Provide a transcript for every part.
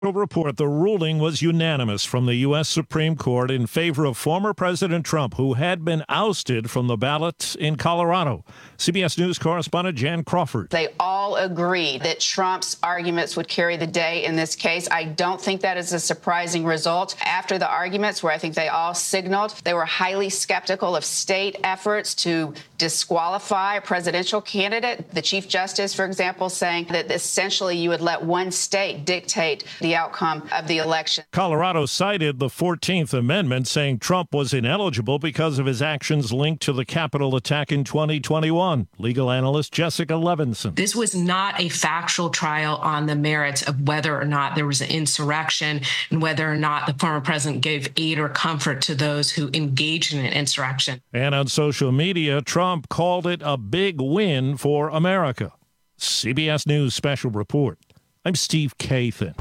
Report. The ruling was unanimous from the U.S. Supreme Court in favor of former President Trump, who had been ousted from the ballot in Colorado. CBS News correspondent Jan Crawford. They all agreed that Trump's arguments would carry the day in this case. I don't think that is a surprising result. After the arguments, where I think they all signaled they were highly skeptical of state efforts to disqualify a presidential candidate. The Chief Justice, for example, saying that essentially you would let one state dictate the outcome of the election. Colorado cited the 14th Amendment, saying Trump was ineligible because of his actions linked to the Capitol attack in 2021. Legal analyst Jessica Levinson. This was not a factual trial on the merits of whether or not there was an insurrection and whether or not the former president gave aid or comfort to those who engaged in an insurrection. And on social media, Trump called it a big win for America. CBS News Special Report. I'm Steve Kathan.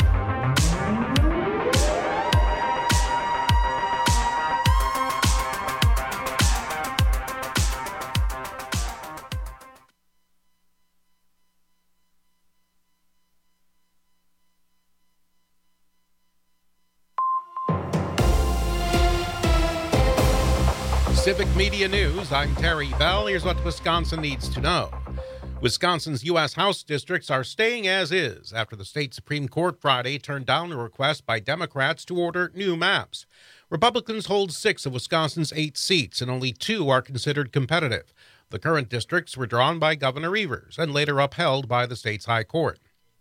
Civic Media News, I'm Terry Bell. Here's what Wisconsin needs to know. Wisconsin's U.S. House districts are staying as is after the state Supreme Court Friday turned down a request by Democrats to order new maps. Republicans hold 6 of Wisconsin's 8 seats, and only 2 are considered competitive. The current districts were drawn by Governor Evers and later upheld by the state's high court.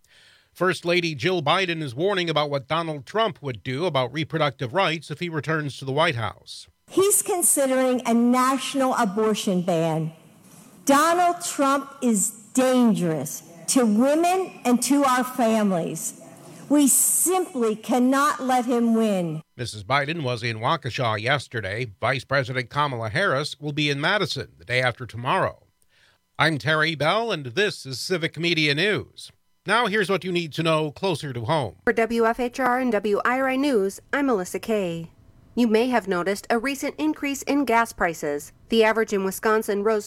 First Lady Jill Biden is warning about what Donald Trump would do about reproductive rights if he returns to the White House. He's considering a national abortion ban. Donald Trump is dangerous to women and to our families. We simply cannot let him win. Mrs. Biden was in Waukesha yesterday. Vice President Kamala Harris will be in Madison the day after tomorrow. I'm Terry Bell, and this is Civic Media News. Now here's what you need to know closer to home. For WFHR and WIRI News, I'm Melissa Kay. You may have noticed a recent increase in gas prices. The average in Wisconsin rose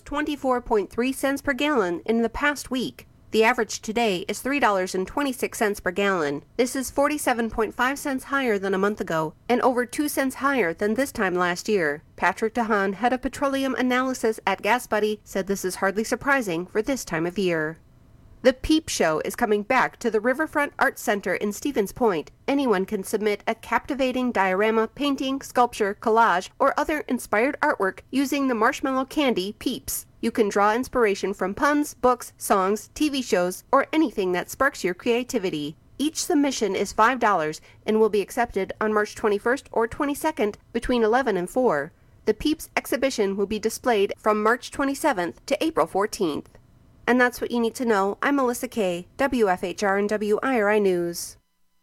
24.3 cents per gallon in the past week. The average today is $3.26 per gallon. This is 47.5 cents higher than a month ago and over 2 cents higher than this time last year. Patrick DeHaan, head of petroleum analysis at GasBuddy, said this is hardly surprising for this time of year. The Peep Show is coming back to the Riverfront Arts Center in Stevens Point. Anyone can submit a captivating diorama, painting, sculpture, collage, or other inspired artwork using the marshmallow candy Peeps. You can draw inspiration from puns, books, songs, TV shows, or anything that sparks your creativity. Each submission is $5 and will be accepted on March 21st or 22nd between 11 and 4. The Peeps exhibition will be displayed from March 27th to April 14th. And that's what you need to know. I'm Melissa Kay, WFHR and WIRI News.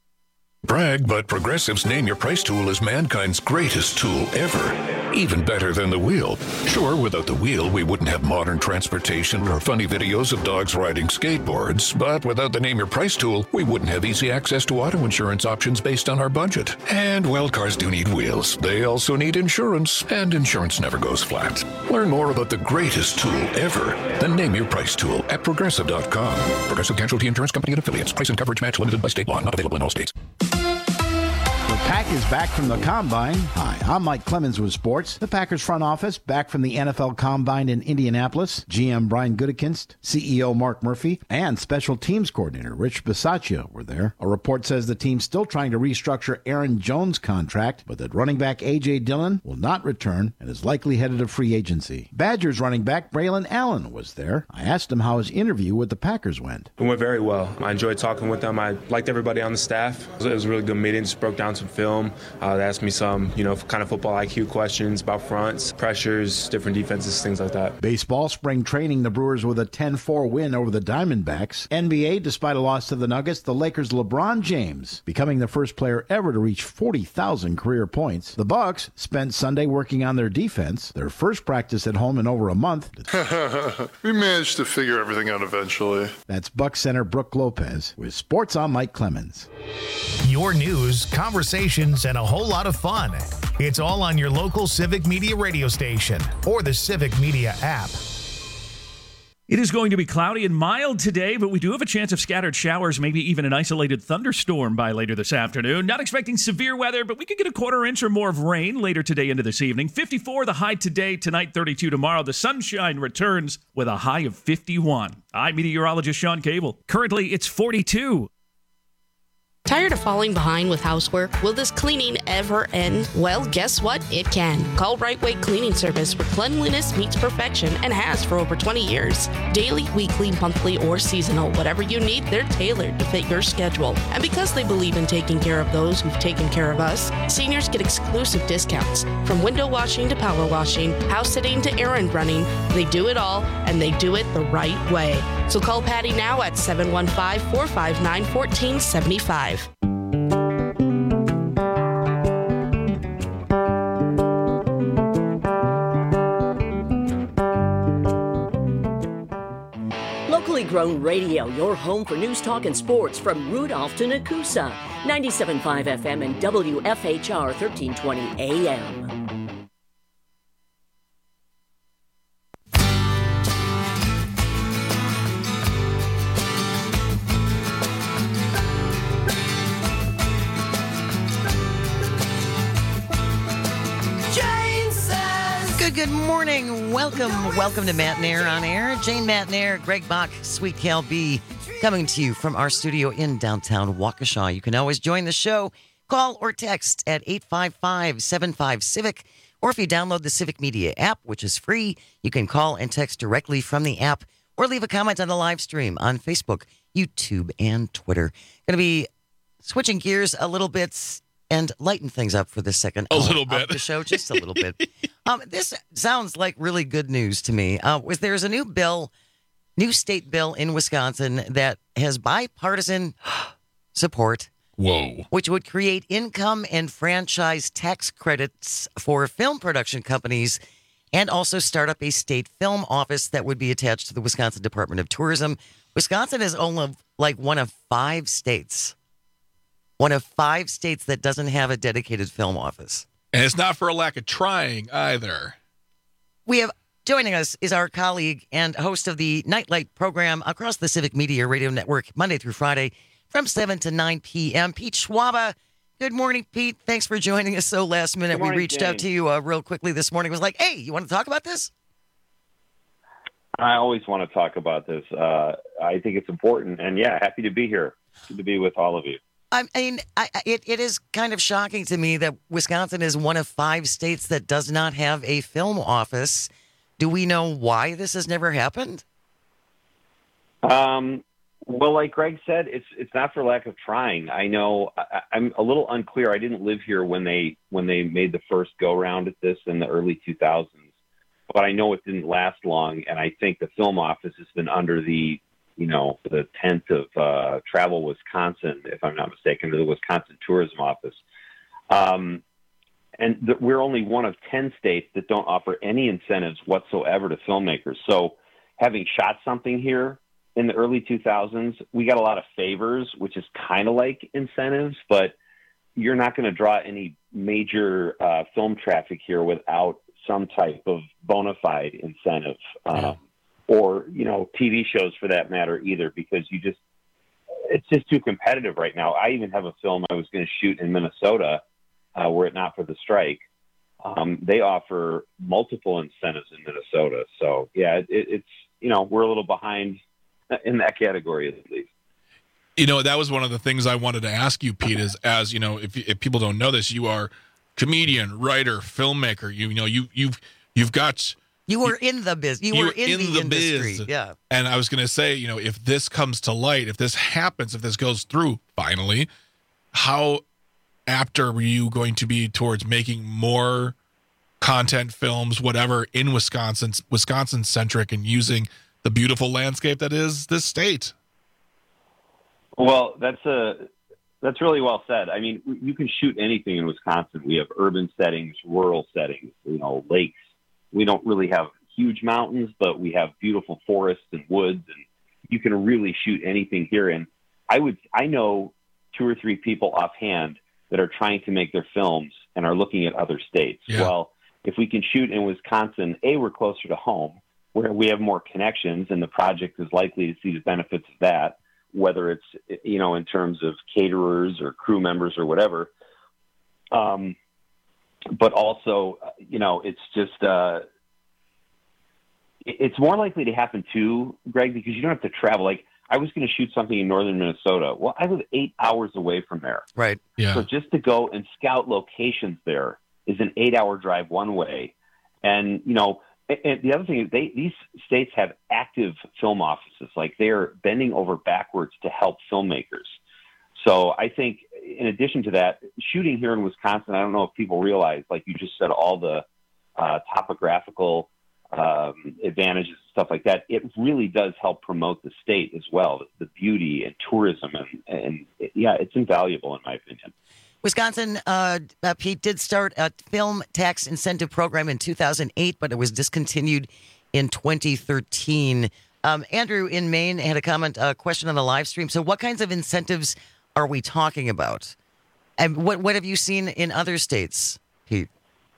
Brag, but Progressive's Name Your Price tool is mankind's greatest tool ever. Even better than the wheel. Sure, without the wheel, we wouldn't have modern transportation or funny videos of dogs riding skateboards. But without the Name Your Price tool, we wouldn't have easy access to auto insurance options based on our budget. And, well, cars do need wheels. They also need insurance, and insurance never goes flat. Learn more about the greatest tool ever, the Name Your Price tool at Progressive.com. Progressive Casualty Insurance Company and Affiliates. Price and coverage match limited by state law. Not available in all states. The Pack is back from the Combine. Hi, I'm Mike Clemens with sports. The Packers front office back from the NFL Combine in Indianapolis. GM Brian Gutekunst, CEO Mark Murphy, and Special Teams Coordinator Rich Bisaccia were there. A report says the team's still trying to restructure Aaron Jones' contract, but that running back A.J. Dillon will not return and is likely headed to free agency. Badgers running back Braylon Allen was there. I asked him how his interview with the Packers went. It went very well. I enjoyed talking with them. I liked everybody on the staff. It was a really good meeting. Just broke down some film. They asked me some, kind of football IQ questions about fronts, pressures, different defenses, things like that. Baseball spring training, the Brewers with a 10-4 win over the Diamondbacks. NBA, despite a loss to the Nuggets, the Lakers' LeBron James becoming the first player ever to reach 40,000 career points. The Bucks spent Sunday working on their defense, their first practice at home in over a month. We managed to figure everything out eventually. That's Bucks center Brooke Lopez with Sports on Mike Clemens. Your news, conversations, and a whole lot of fun. It's all on your local Civic Media radio station or the Civic Media app. It is going to be cloudy and mild today, but we do have a chance of scattered showers, maybe even an isolated thunderstorm by later this afternoon. Not expecting severe weather, but we could get a quarter inch or more of rain later today into this evening. 54 the high today, tonight 32 tomorrow. The sunshine returns with a high of 51. I'm meteorologist Sean Cable. Currently, it's 42. Tired of falling behind with housework? Will this cleaning ever end? Well, guess what? It can. Call Right Way Cleaning Service, where cleanliness meets perfection and has for over 20 years. Daily, weekly, monthly, or seasonal, whatever you need, they're tailored to fit your schedule. And because they believe in taking care of those who've taken care of us, seniors get exclusive discounts. From window washing to power washing, house sitting to errand running, they do it all, and they do it the right way. So call Patty now at 715-459-1475. Locally grown radio, your home for news, talk, and sports from Rudolph to Nakusa. 97.5 FM and WFHR 1320 AM. Good morning. Welcome to Matt Nair on Air. Jane Matt Nair, Greg Bach, Sweet Cal B, coming to you from our studio in downtown Waukesha. You can always join the show. Call or text at 855-75-CIVIC. Or if you download the Civic Media app, which is free, you can call and text directly from the app or leave a comment on the live stream on Facebook, YouTube, and Twitter. Going to be switching gears a little bit and lighten things up for the second hour of the show, just a little bit. This sounds like really good news to me. There's a new state bill in Wisconsin that has bipartisan support. Whoa. Which would create income and franchise tax credits for film production companies and also start up a state film office that would be attached to the Wisconsin Department of Tourism. Wisconsin is only like one of five states that doesn't have a dedicated film office. And it's not for a lack of trying either. Joining us is our colleague and host of the Nightlight program across the Civic Media Radio Network, Monday through Friday from 7 to 9 p.m., Pete Schwaba. Good morning, Pete. Thanks for joining us so last minute. Good morning, we reached out to you real quickly this morning. It was like, hey, you want to talk about this? I always want to talk about this. I think it's important. And, yeah, happy to be here. Good to be with all of you. I mean, it is kind of shocking to me that Wisconsin is one of five states that does not have a film office. Do we know why this has never happened? Well, like Greg said, it's not for lack of trying. I know I'm a little unclear. I didn't live here when they made the first go round at this in the early 2000s, but I know it didn't last long. And I think the film office has been under the tent of Travel Wisconsin, if I'm not mistaken, or the Wisconsin Tourism Office. We're only one of 10 states that don't offer any incentives whatsoever to filmmakers. So having shot something here in the early 2000s, we got a lot of favors, which is kind of like incentives, but you're not going to draw any major film traffic here without some type of bona fide incentive. Or, TV shows for that matter either, because it's just too competitive right now. I even have a film I was going to shoot in Minnesota, were it not for the strike. They offer multiple incentives in Minnesota. So, yeah, it's we're a little behind in that category at least. That was one of the things I wanted to ask you, Pete, is as, if people don't know this, you are comedian, writer, filmmaker. You've got... You were in the business. You were in the industry. Biz. Yeah. And I was going to say, if this comes to light, if this happens, if this goes through finally, how apt are you going to be towards making more content, films, whatever, in Wisconsin-centric, and using the beautiful landscape that is this state? Well, that's really well said. I mean, you can shoot anything in Wisconsin. We have urban settings, rural settings, lakes. We don't really have huge mountains, but we have beautiful forests and woods, and you can really shoot anything here. And I know 2 or 3 people offhand that are trying to make their films and are looking at other states. Yeah. Well, if we can shoot in Wisconsin, we're closer to home. where we have more connections, and the project is likely to see the benefits of that, whether it's, in terms of caterers or crew members or whatever. But also, it's just, it's more likely to happen too, Greg, because you don't have to travel. Like, I was going to shoot something in northern Minnesota. Well, I live 8 hours away from there. Right. Yeah. So just to go and scout locations there is an 8-hour drive one way. And, and the other thing is these states have active film offices. Like, they're bending over backwards to help filmmakers. So I think in addition to that, shooting here in Wisconsin, I don't know if people realize, like you just said, all the topographical advantages and stuff like that. It really does help promote the state as well, the beauty and tourism. And it's invaluable in my opinion. Wisconsin, Pete, did start a film tax incentive program in 2008, but it was discontinued in 2013. Andrew in Maine had a question on the live stream. So what kinds of incentives are we talking about? And what have you seen in other states, Pete?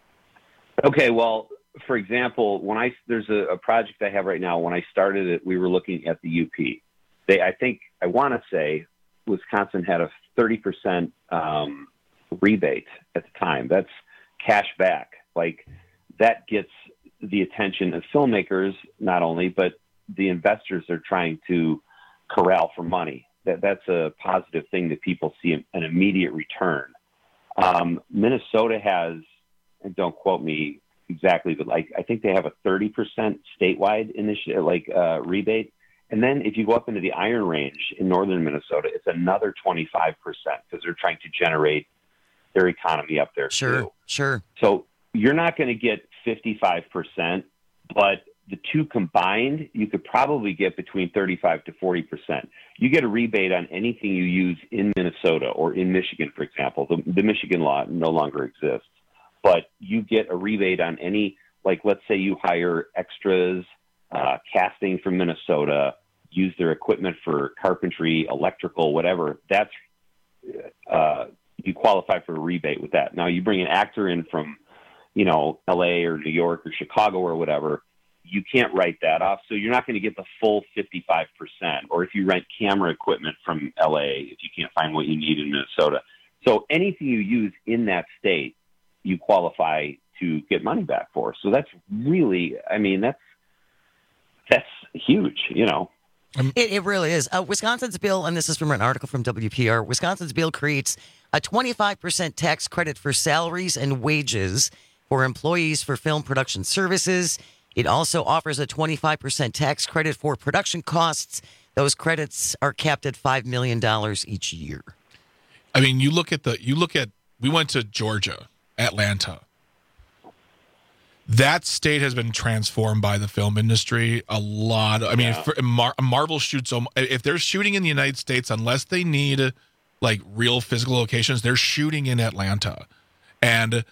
Okay, well, for example, there's a project I have right now. When I started it, we were looking at the UP. I want to say Wisconsin had a 30% rebate at the time. That's cash back. Like, that gets the attention of filmmakers, not only, but the investors are trying to corral for money. That's a positive thing that people see an immediate return. Minnesota has, and don't quote me exactly, but I think they have a 30% statewide initiative, rebate. And then if you go up into the Iron Range in northern Minnesota, it's another 25% because they're trying to generate their economy up there too. Sure. So you're not going to get 55%, but the two combined, you could probably get between 35 to 40%. You get a rebate on anything you use in Minnesota or in Michigan, for example. The Michigan law no longer exists, but you get a rebate on any, let's say you hire extras, casting from Minnesota, use their equipment for carpentry, electrical, whatever. That's you qualify for a rebate with that. Now you bring an actor in from, LA or New York or Chicago or whatever, you can't write that off. So you're not going to get the full 55%. Or if you rent camera equipment from LA, if you can't find what you need in Minnesota. So anything you use in that state, you qualify to get money back for. So that's really, that's huge, It really is. Wisconsin's bill, and this is from an article from WPR, Wisconsin's bill creates a 25% tax credit for salaries and wages for employees for film production services. It also offers a 25% tax credit for production costs. Those credits are capped at $5 million each year. We went to Georgia, Atlanta. That state has been transformed by the film industry a lot. Marvel shoots, if they're shooting in the United States, unless they need real physical locations, they're shooting in Atlanta. And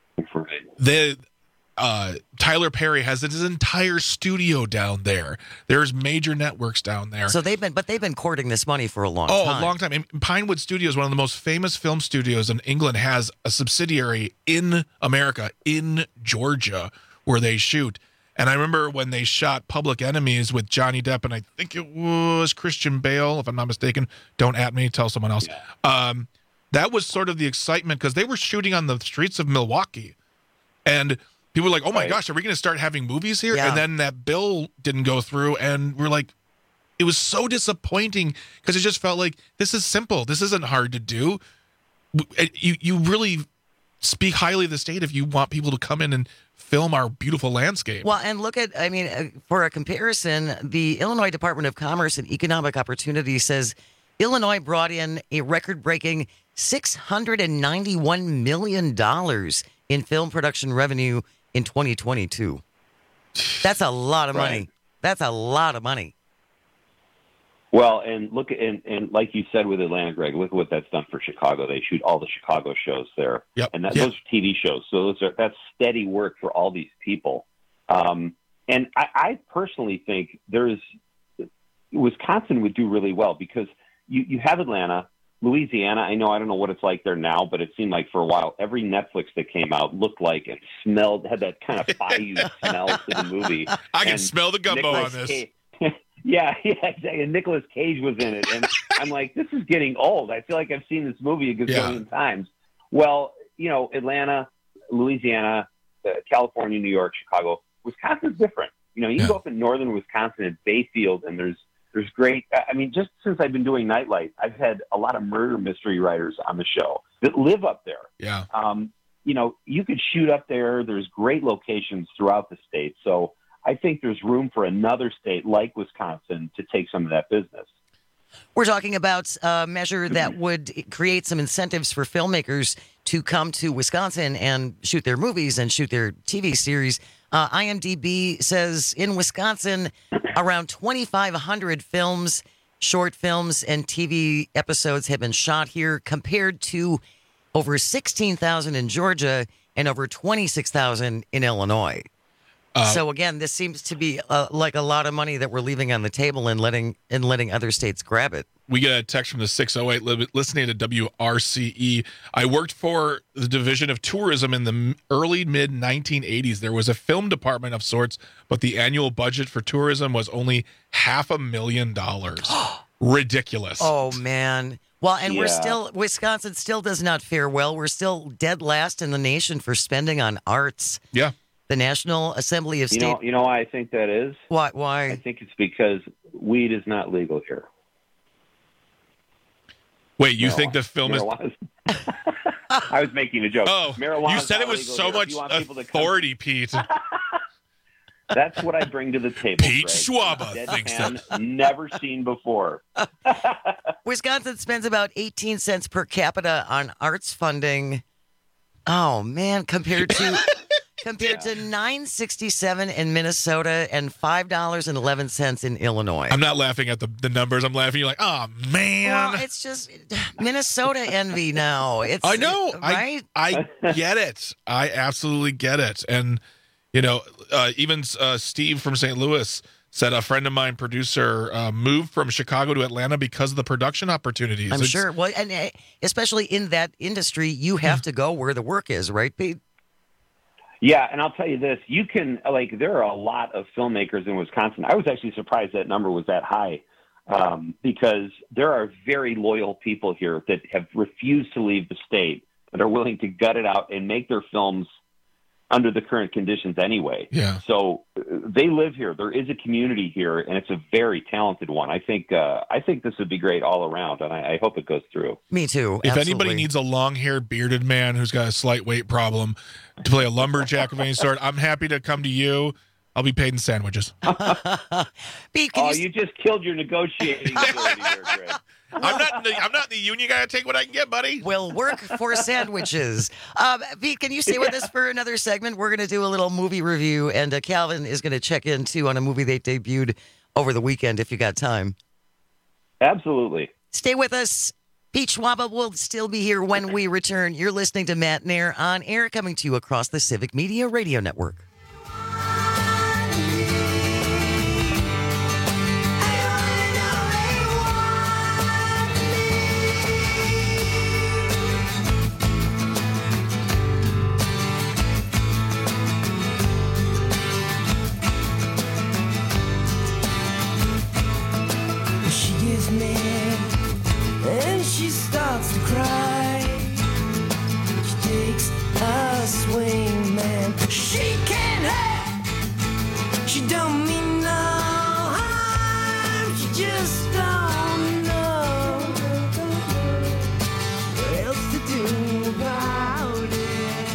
Tyler Perry has his entire studio down there. There's major networks down there. So they've been courting this money for a long time. Oh, a long time. And Pinewood Studios, one of the most famous film studios in England, has a subsidiary in America, in Georgia, where they shoot. And I remember when they shot Public Enemies with Johnny Depp, and I think it was Christian Bale, if I'm not mistaken. Don't at me, tell someone else. Yeah. That was sort of the excitement because they were shooting on the streets of Milwaukee. And people were like, oh my gosh, are we going to start having movies here? Yeah. And then that bill didn't go through, and we're like, it was so disappointing because it just felt like this is simple. This isn't hard to do. You really speak highly of the state if you want people to come in and film our beautiful landscape. Well, and look at, for a comparison, the Illinois Department of Commerce and Economic Opportunity says Illinois brought in a record-breaking $691 million in film production revenue in 2022. That's a lot of money. That's a lot of money. Well, and look at, and like you said with Atlanta, Greg, look at what that's done for Chicago. They shoot all the Chicago shows there. Yep. And those are TV shows. So that's steady work for all these people. And I personally think Wisconsin would do really well because you have Atlanta, Louisiana, I don't know what it's like there now, but it seemed like for a while, every Netflix that came out looked like and had that kind of bayou smell to the movie. I can smell the gumbo on this. Yeah, exactly. And Nicolas Cage was in it. And I'm like, this is getting old. I feel like I've seen this movie a gazillion times. Well, Atlanta, Louisiana, California, New York, Chicago, Wisconsin's different. You can go up in northern Wisconsin at Bayfield, and there's great. Just since I've been doing Nightlight, I've had a lot of murder mystery writers on the show that live up there. Yeah. You could shoot up there. There's great locations throughout the state. So I think there's room for another state like Wisconsin to take some of that business. We're talking about a measure that would create some incentives for filmmakers to come to Wisconsin and shoot their movies and shoot their TV series. IMDb says in Wisconsin, around 2,500 films, short films, and TV episodes have been shot here, compared to over 16,000 in Georgia and over 26,000 in Illinois. So again, this seems to be like a lot of money that we're leaving on the table and letting other states grab it. We get a text from the 608 listening to WRCE. I worked for the Division of Tourism in the early mid-1980s. There was a film department of sorts, but the annual budget for tourism was only $500,000. Ridiculous. Oh, man. Well, and Wisconsin still does not fare well. We're still dead last in the nation for spending on arts. Yeah. The National Assembly of State. You know why I think that is? Why? I think it's because weed is not legal here. Wait, you think the film is? I was making a joke. Oh, marijuana. You said it with so much authority, Pete. That's what I bring to the table. Pete Greg. Schwaba thinks that. Never seen before. Wisconsin spends about 18 cents per capita on arts funding. Oh man, compared to $9.67 in Minnesota and $5.11 in Illinois. I'm not laughing at the numbers. I'm laughing. You're like, oh man. Well, it's just Minnesota envy now. I know. Right? I get it. I absolutely get it. And even Steve from St. Louis said a friend of mine, producer, moved from Chicago to Atlanta because of the production opportunities. I'm sure. Well, and especially in that industry, you have to go where the work is, right, Pete? Yeah, and I'll tell you this, there are a lot of filmmakers in Wisconsin. I was actually surprised that number was that high because there are very loyal people here that have refused to leave the state, that are willing to gut it out and make their films under the current conditions anyway. Yeah. So they live here. There is a community here, and it's a very talented one. I think this would be great all around, and I hope it goes through. Me too. If Absolutely. anybody needs a long-haired, bearded man who's got a slight weight problem to play a lumberjack of any sort, I'm happy to come to you. I'll be paid in sandwiches. Pete, you just killed your negotiating ability there, Greg. I'm not in the union. Gotta take what I can get, buddy. We'll work for sandwiches. Pete, can you stay with us for another segment? We're going to do a little movie review, and Calvin is going to check in, too, on a movie they debuted over the weekend, if you got time. Absolutely. Stay with us. Pete Schwaba will still be here when we return. You're listening to Matt Nair on air, coming to you across the Civic Media Radio Network. And she starts to cry. She takes a swing, man. She can't help. She don't mean no harm. She just don't know what else to do about it.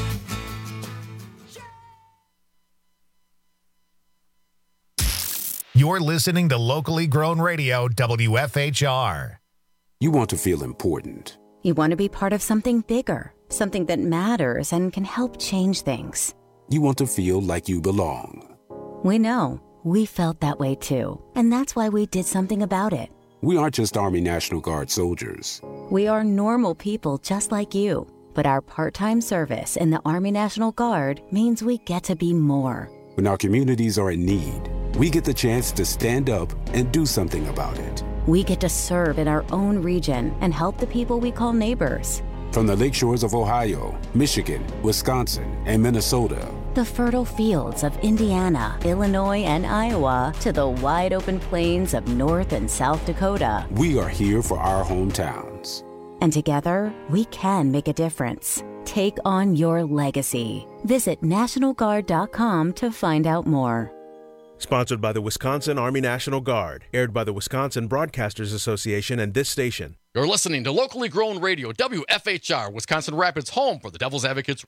You're listening to locally grown radio, WFHR. You want to feel important. You want to be part of something bigger, something that matters and can help change things. You want to feel like you belong. We know. We felt that way too. And that's why we did something about it. We aren't just Army National Guard soldiers. We are normal people just like you. But our part-time service in the Army National Guard means we get to be more. When our communities are in need, we get the chance to stand up and do something about it. We get to serve in our own region and help the people we call neighbors. From the lakeshores of Ohio, Michigan, Wisconsin, and Minnesota. The fertile fields of Indiana, Illinois, and Iowa to the wide open plains of North and South Dakota. We are here for our hometowns. And together, we can make a difference. Take on your legacy. Visit NationalGuard.com to find out more. Sponsored by the Wisconsin Army National Guard. Aired by the Wisconsin Broadcasters Association and this station. You're listening to locally grown radio, WFHR, Wisconsin Rapids, home for the Devil's Advocates.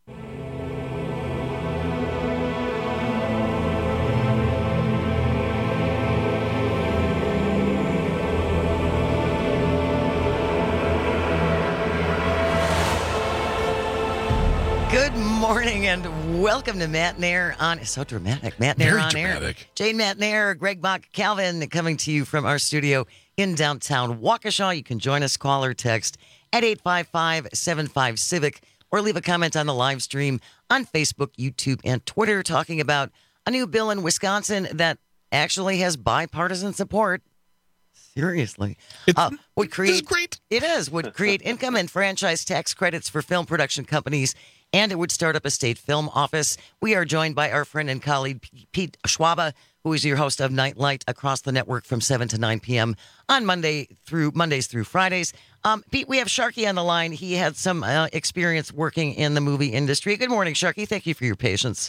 Good morning and welcome to Matt Nair on. It's so dramatic. Matt Nair on dramatic. Air. Jane Matt Nair, Greg Bach, Calvin coming to you from our studio in downtown Waukesha. You can join us, call or text at 855-75-CIVIC or leave a comment on the live stream on Facebook, YouTube, and Twitter talking about a new bill in Wisconsin that actually has bipartisan support. Seriously. Would create, great. It is. Would create income and franchise tax credits for film production companies, and it would start up a state film office. We are joined by our friend and colleague, Pete Schwaba, who is your host of Nightlight across the network from 7 to 9 p.m. on Mondays through Fridays. Pete, we have Sharky on the line. He had some experience working in the movie industry. Good morning, Sharky. Thank you for your patience.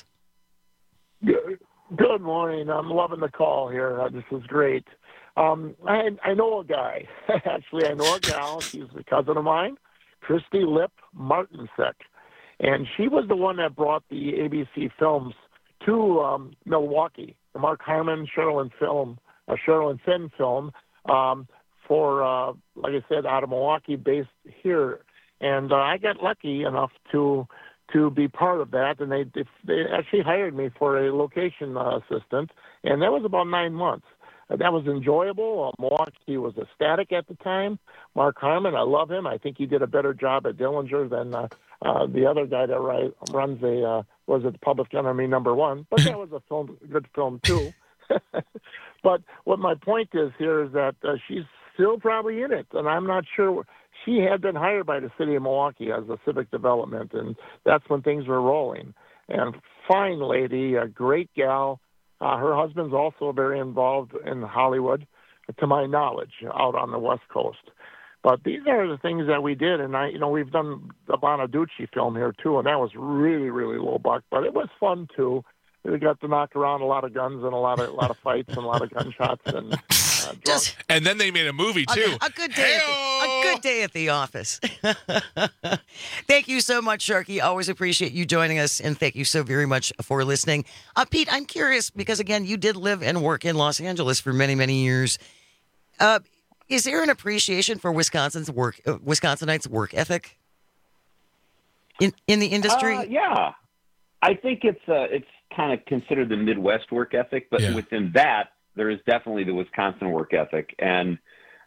Good morning. I'm loving the call here. This is great. I know a guy. Actually, I know a gal. She's a cousin of mine, Christy Lip Martinsek. And she was the one that brought the ABC films to Milwaukee, the Mark Harmon, Sherilyn Finn film, for, like I said, out of Milwaukee, based here. And I got lucky enough to be part of that, and they actually hired me for a location assistant, and that was about 9 months. That was enjoyable. Milwaukee was ecstatic at the time. Mark Harmon, I love him. I think he did a better job at Dillinger than the other guy that runs was it Public Enemy #1. But that was a good film too. But what my point is here is that she's still probably in it, and I'm not sure. She had been hired by the city of Milwaukee as a civic development, and that's when things were rolling. And fine lady, a great gal. Her husband's also very involved in Hollywood, to my knowledge, out on the West Coast. But these are the things that we did, and we've done the Bonaducci film here too, and that was really, really low buck, but it was fun too. We got to knock around a lot of guns and a lot of fights and a lot of gunshots and. And then they made a movie too. A good day at the office. Thank you so much, Sharky. Always appreciate you joining us, and thank you so very much for listening. Pete, I'm curious because again, you did live and work in Los Angeles for many, many years. Is there an appreciation for Wisconsinites' work ethic in the industry? Yeah, I think it's kind of considered the Midwest work ethic, but within that, there is definitely the Wisconsin work ethic. And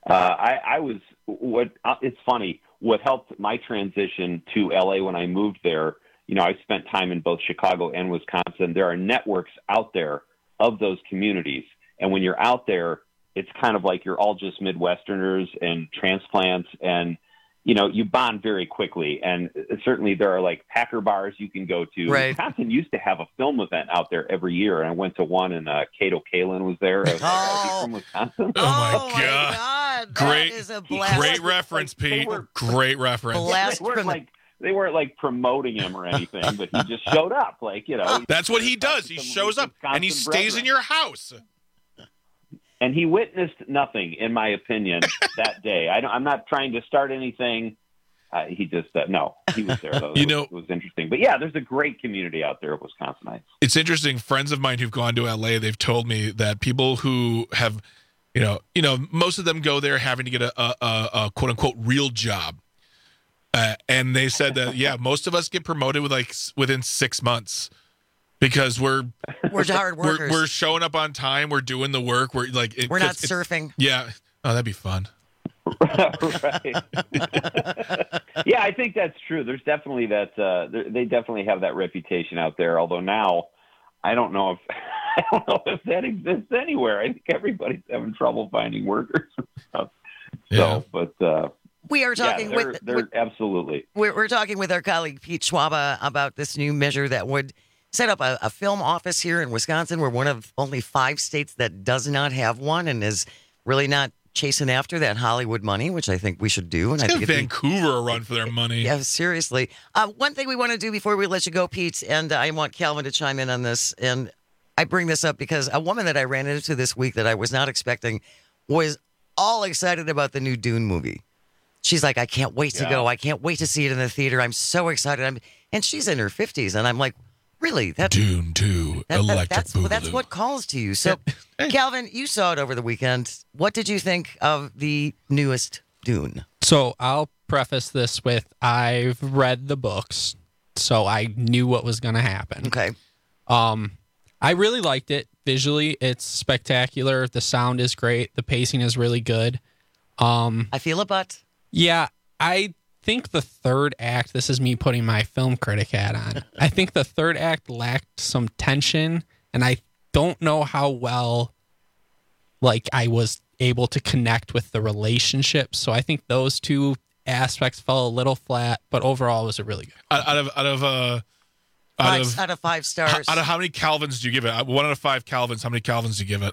it's funny, what helped my transition to LA when I moved there, I spent time in both Chicago and Wisconsin. There are networks out there of those communities. And when you're out there, it's kind of like you're all just Midwesterners and transplants, and you bond very quickly. And certainly there are like Packer bars you can go to. Right. Wisconsin used to have a film event out there every year, and I went to one, and Cato Kalin was there. From Wisconsin. Oh my God. Great reference, Pete. Great reference. They weren't like promoting him or anything, but he just showed up. That's what he does. He shows up and he stays in your house. And he witnessed nothing, in my opinion, that day. I'm not trying to start anything. He just, he was there, though. It was interesting. But, yeah, there's a great community out there of Wisconsinites. It's interesting. Friends of mine who've gone to L.A., they've told me that people who have, most of them go there having to get a quote-unquote real job. And they said that, most of us get promoted within 6 months. Because we're hard workers. We're showing up on time. We're doing the work. We're not surfing. Yeah. Oh, that'd be fun. Right. Yeah, I think that's true. There's definitely that. They definitely have that reputation out there. Although now, I don't know if I don't know if that exists anywhere. I think everybody's having trouble finding workers and stuff. Yeah. So, but we are talking absolutely. We're talking with our colleague Pete Schwaba about this new measure that would set up a film office here in Wisconsin. We're one of only 5 states that does not have one and is really not chasing after that Hollywood money, which I think we should do. And I think Vancouver a run for their money. Yeah, seriously. One thing we want to do before we let you go, Pete, and I want Calvin to chime in on this, and I bring this up because a woman that I ran into this week that I was not expecting was all excited about the new Dune movie. She's like, I can't wait to go. I can't wait to see it in the theater. I'm so excited. And she's in her 50s, and I'm like, really? Dune 2, Electric Boogaloo. That's what calls to you. So, Calvin, you saw it over the weekend. What did you think of the newest Dune? So I'll preface this with I've read the books, so I knew what was going to happen. Okay. I really liked it. Visually, it's spectacular. The sound is great. The pacing is really good. I feel a butt. Yeah, I think the third act, this is me putting my film critic hat on, I think the third act lacked some tension, and I don't know how well I was able to connect with the relationship. So I think those two aspects fell a little flat, but overall it was a really good. Out of 5 stars. Out of how many Calvins do you give it? 1 out of 5 Calvins. How many Calvins do you give it?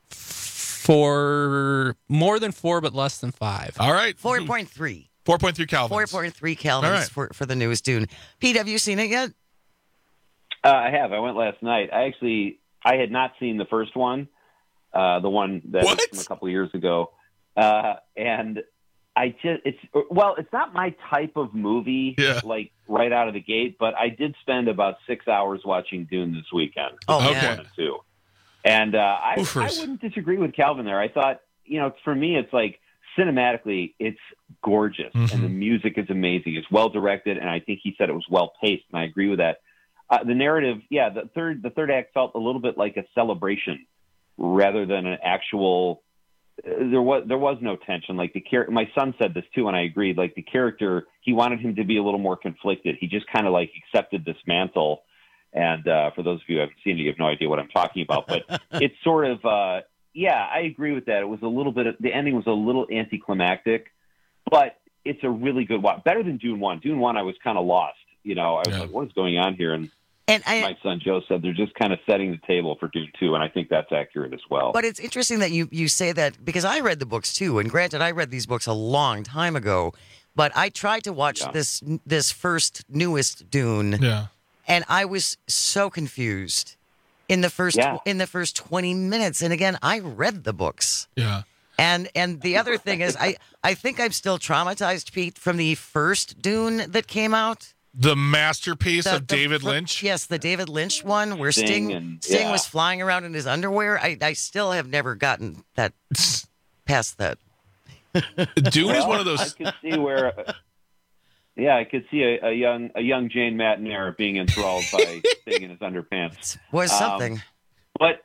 For more than 4, but less than 5. All right. 4.3. 4.3 Calvins. 4.3 Calvins for the newest Dune. Pete, have you seen it yet? I have. I went last night. I had not seen the first one, the one that was from a couple of years ago, and it's not my type of movie, like right out of the gate. But I did spend about 6 hours watching Dune this weekend. Oh, okay. 1 and 2. And I wouldn't disagree with Calvin there. I thought, for me, it's like cinematically, it's gorgeous, and the music is amazing. It's well directed, and I think he said it was well paced, and I agree with that. The narrative, the third act felt a little bit like a celebration rather than an actual. There was no tension. Like my son said this too, and I agreed. Like the character, he wanted him to be a little more conflicted. He just kind of accepted this mantle. And for those of you who haven't seen it, you have no idea what I'm talking about. But it's sort of, I agree with that. It was a little bit, the ending was a little anticlimactic, but it's a really good one. Better than Dune 1. Dune 1, I was kind of lost. I was like, what is going on here? And my son Joe said they're just kind of setting the table for Dune 2, and I think that's accurate as well. But it's interesting that you say that, because I read the books too, and granted, I read these books a long time ago, but I tried to watch this newest Dune. Yeah. And I was so confused in the first 20 minutes. And again, I read the books. Yeah. And the other thing is, I think I'm still traumatized, Pete, from the first Dune that came out. The masterpiece of David Lynch? Yes, the David Lynch one where Sting was flying around in his underwear. I still have never gotten that past that. Dune is one of those. I can see where. I could see a young Jane Matnera being enthralled by Sting in his underpants. Was something. But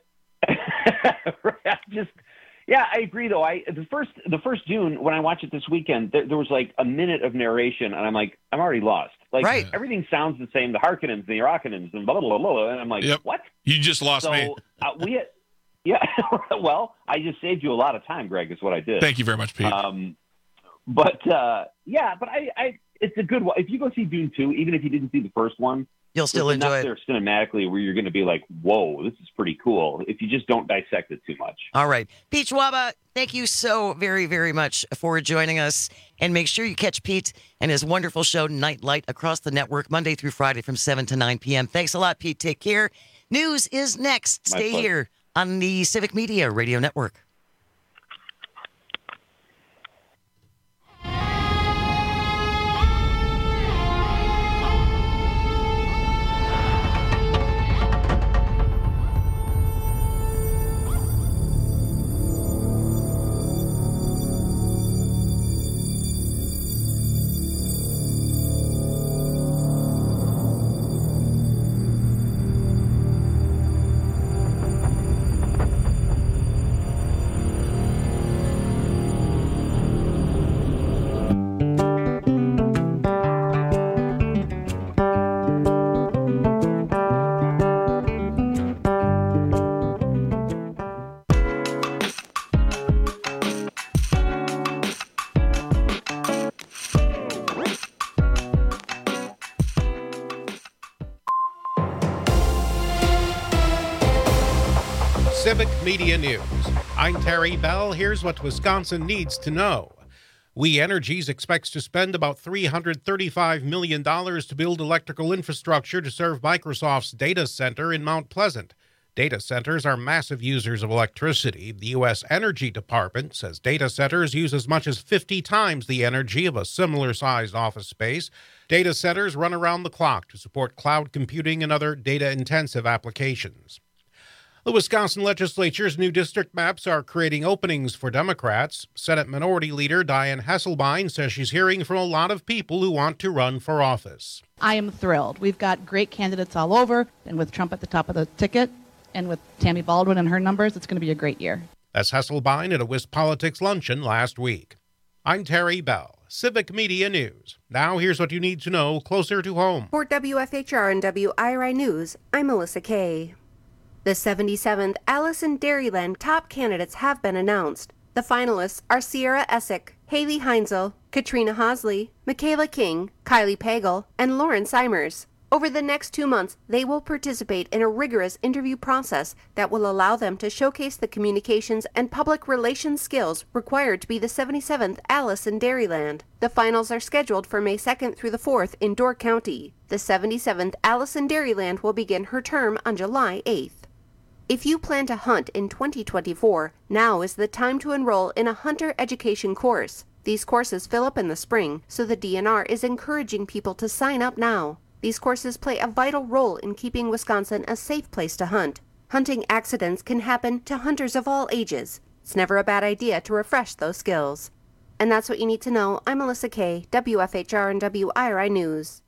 I agree though. The first Dune, when I watched it this weekend, there was like a minute of narration, and I'm like, I'm already lost. Like everything sounds the same. The Harkonnens, the Arrakhanens, and blah blah blah blah. And I'm like, what? You just lost me. Well, I just saved you a lot of time, Greg. Is what I did. Thank you very much, Pete. It's a good one. If you go see Dune 2, even if you didn't see the first one, you'll still enjoy it. There cinematically where you're going to be like, whoa, this is pretty cool. If you just don't dissect it too much. All right. Pete Schwaba, thank you so very, very much for joining us. And make sure you catch Pete and his wonderful show, Night Light, across the network, Monday through Friday from 7 to 9 p.m. Thanks a lot, Pete. Take care. News is next. Stay here on the Civic Media Radio Network. Civic Media News. I'm Terry Bell. Here's what Wisconsin needs to know. We Energies expects to spend about $335 million to build electrical infrastructure to serve Microsoft's data center in Mount Pleasant. Data centers are massive users of electricity. The U.S. Energy Department says data centers use as much as 50 times the energy of a similar-sized office space. Data centers run around the clock to support cloud computing and other data-intensive applications. The Wisconsin legislature's new district maps are creating openings for Democrats. Senate Minority Leader Diane Hesselbein says she's hearing from a lot of people who want to run for office. I am thrilled. We've got great candidates all over, and with Trump at the top of the ticket, and with Tammy Baldwin and her numbers, it's going to be a great year. That's Hesselbein at a Wisc Politics luncheon last week. I'm Terry Bell, Civic Media News. Now here's what you need to know closer to home. For WFHR and WIRI News, I'm Melissa Kay. The 77th Allison Dairyland top candidates have been announced. The finalists are Sierra Essick, Haley Heinzel, Katrina Hosley, Michaela King, Kylie Pagel, and Lauren Simers. Over the next 2 months, they will participate in a rigorous interview process that will allow them to showcase the communications and public relations skills required to be the 77th Allison Dairyland. The finals are scheduled for May 2nd through the 4th in Door County. The 77th Allison Dairyland will begin her term on July 8th. If you plan to hunt in 2024, now is the time to enroll in a hunter education course. These courses fill up in the spring, so the DNR is encouraging people to sign up now. These courses play a vital role in keeping Wisconsin a safe place to hunt. Hunting accidents can happen to hunters of all ages. It's never a bad idea to refresh those skills. And that's what you need to know. I'm Melissa Kay, WFHR and WIRI News.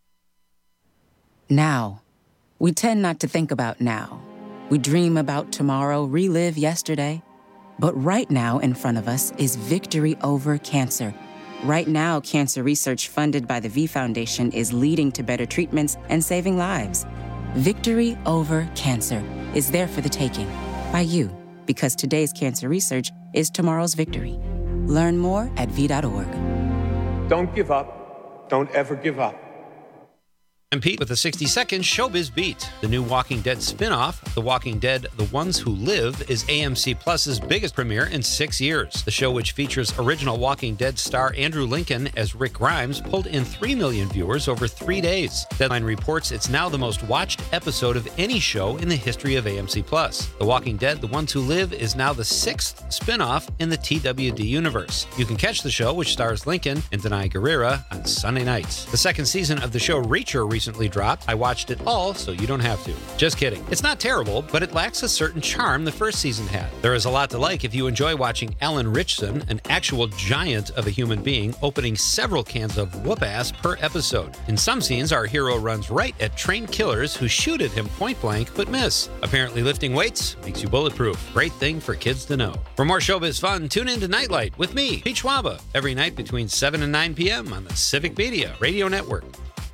Now. We tend not to think about now. We dream about tomorrow, relive yesterday. But right now in front of us is victory over cancer. Right now, cancer research funded by the V Foundation is leading to better treatments and saving lives. Victory over cancer is there for the taking by you, because today's cancer research is tomorrow's victory. Learn more at v.org. Don't give up. Don't ever give up. I'm Pete with a 60-second Showbiz Beat. The new Walking Dead spin-off, The Walking Dead: The Ones Who Live, is AMC Plus's biggest premiere in 6 years. The show, which features original Walking Dead star Andrew Lincoln as Rick Grimes, pulled in 3 million viewers over 3 days. Deadline reports it's now the most watched episode of any show in the history of AMC Plus. The Walking Dead: The Ones Who Live is now the 6th spin-off in the TWD universe. You can catch the show, which stars Lincoln and Denai Guerrera, on Sunday nights. The second season of the show Reacher recently dropped. I watched it all, so you don't have to. Just kidding. It's not terrible, but it lacks a certain charm the first season had. There is a lot to like if you enjoy watching Alan Ritchson, an actual giant of a human being, opening several cans of whoop-ass per episode. In some scenes, our hero runs right at trained killers who shoot at him point blank but miss. Apparently lifting weights makes you bulletproof. Great thing for kids to know. For more showbiz fun, tune in to Nightlight with me, Pete Schwaba, every night between 7 and 9 p.m. on the Civic Media Radio Network.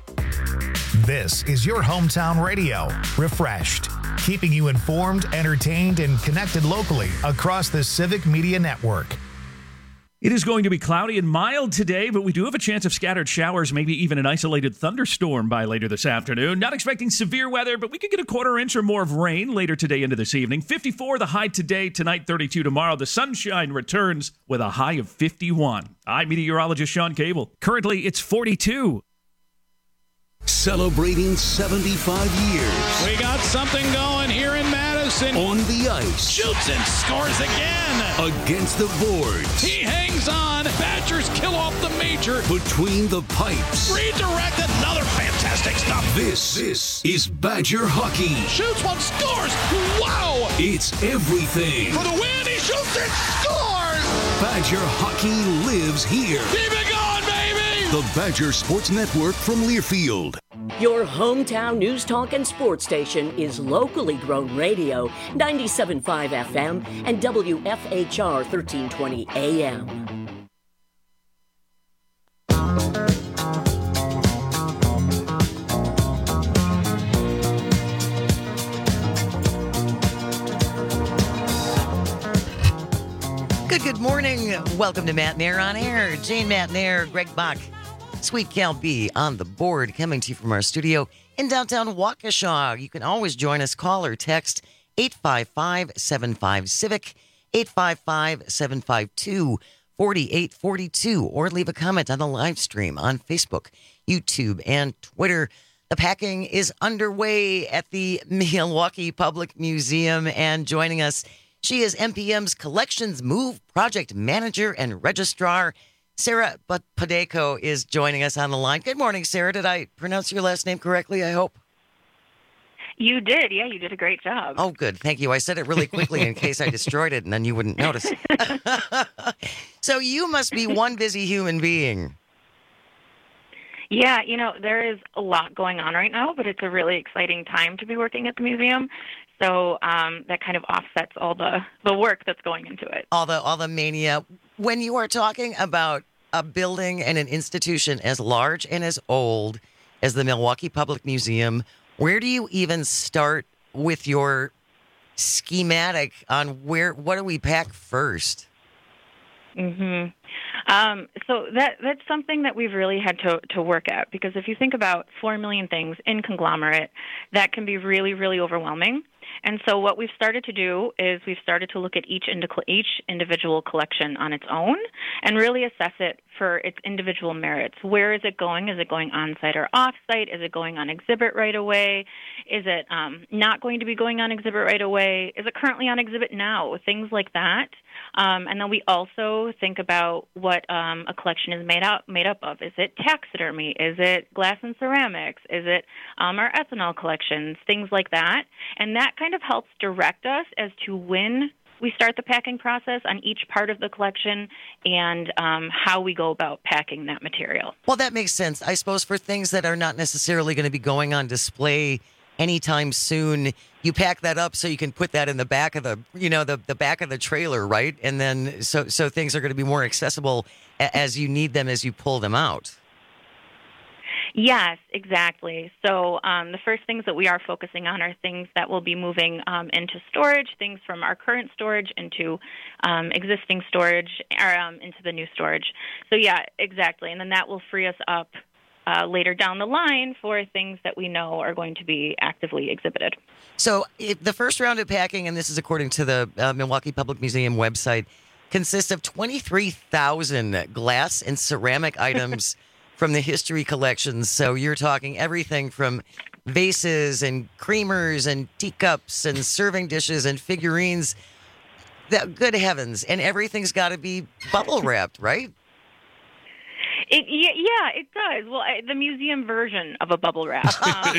This is your hometown radio, refreshed, keeping you informed, entertained, and connected locally across the Civic Media Network. It is going to be cloudy and mild today, but we do have a chance of scattered showers, maybe even an isolated thunderstorm by later this afternoon. Not expecting severe weather, but we could get a quarter inch or more of rain later today into this evening. 54 the high today, tonight 32 tomorrow. The sunshine returns with a high of 51. I'm meteorologist Sean Cable. Currently, it's 42. Celebrating 75 years. We got something going here in Madison. On the ice. Shoots and scores again. Against the boards. He hangs on. Badgers kill off the major. Between the pipes. Redirect, another fantastic stop. This is Badger hockey. Shoots one, scores. Wow. It's everything. For the win, he shoots and scores. Badger hockey lives here. Keep it going, baby. The Badger Sports Network from Learfield. Your hometown news talk and sports station is locally grown radio, 97.5 FM and WFHR 1320 AM. Good morning. Welcome to Matt Nair on Air. Jane Matt Nair, Greg Bach, Sweet Cal B on the board, coming to you from our studio in downtown Waukesha. You can always join us, call or text 855-75-CIVIC, 855-752-4842, or leave a comment on the live stream on Facebook, YouTube, and Twitter. The packing is underway at the Milwaukee Public Museum, and joining us, she is MPM's Collections Move Project Manager and Registrar. Sarah Padeco is joining us on the line. Good morning, Sarah. Did I pronounce your last name correctly, I hope? You did. Yeah, you did a great job. Oh, good. Thank you. I said it really quickly in case I destroyed it and then you wouldn't notice. So you must be one busy human being. Yeah, there is a lot going on right now, but it's a really exciting time to be working at the museum. So that kind of offsets all the work that's going into it. All the mania. When you are talking about a building and an institution as large and as old as the Milwaukee Public Museum, where do you even start with your schematic on what do we pack first? So that's something that we've really had to work at, because if you think about 4 million things in conglomerate, that can be really, really overwhelming. And so what we've started to do is we've started to look at each individual collection on its own and really assess it for its individual merits. Where is it going? Is it going on-site or off-site? Is it going on exhibit right away? Is it not going to be going on exhibit right away? Is it currently on exhibit now? Things like that. And then we also think about what a collection is made up of. Is it taxidermy? Is it glass and ceramics? Is it our ethanol collections? Things like that. And that kind of helps direct us as to when we start the packing process on each part of the collection and how we go about packing that material. Well, that makes sense. I suppose for things that are not necessarily going to be going on display anytime soon, you pack that up so you can put that in the back of the back of the trailer, right? And then so things are going to be more accessible as you need them as you pull them out. Yes, exactly. So the first things that we are focusing on are things that will be moving into storage, things from our current storage into existing storage or into the new storage. So yeah, exactly. And then that will free us up later down the line for things that we know are going to be actively exhibited. So the first round of packing, and this is according to the Milwaukee Public Museum website, consists of 23,000 glass and ceramic items from the history collections. So you're talking everything from vases and creamers and teacups and serving dishes and figurines. Good heavens. And everything's got to be bubble wrapped, right? Yeah, it does. Well, the museum version of a bubble wrap.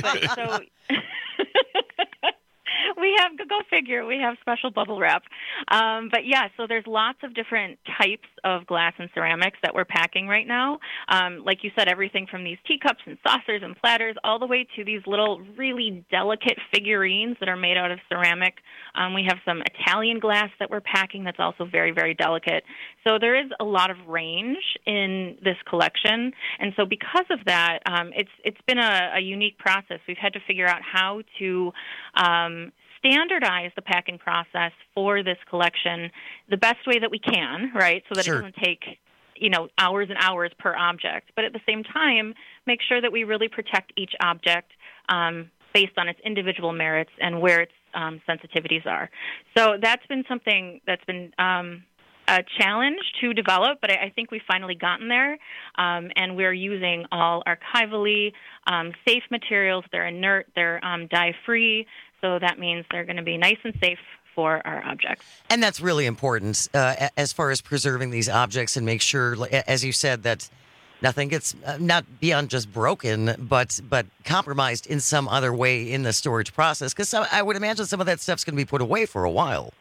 We have, go figure, we have special bubble wrap. But yeah, so there's lots of different types of glass and ceramics that we're packing right now. Like you said, everything from these teacups and saucers and platters all the way to these little really delicate figurines that are made out of ceramic. We have some Italian glass that we're packing that's also very, very delicate. So there is a lot of range in this collection. And so because of that, it's been a unique process. We've had to figure out how to standardize the packing process for this collection the best way that we can, right? So that It doesn't take, hours and hours per object. But at the same time, make sure that we really protect each object based on its individual merits and where its sensitivities are. So that's been something that's been a challenge to develop, but I think we've finally gotten there. And we're using all archivally safe materials. They're inert, they're dye-free. So that means they're going to be nice and safe for our objects. And that's really important as far as preserving these objects and make sure, as you said, that nothing gets not beyond just broken, but compromised in some other way in the storage process. Because I would imagine some of that stuff's going to be put away for a while.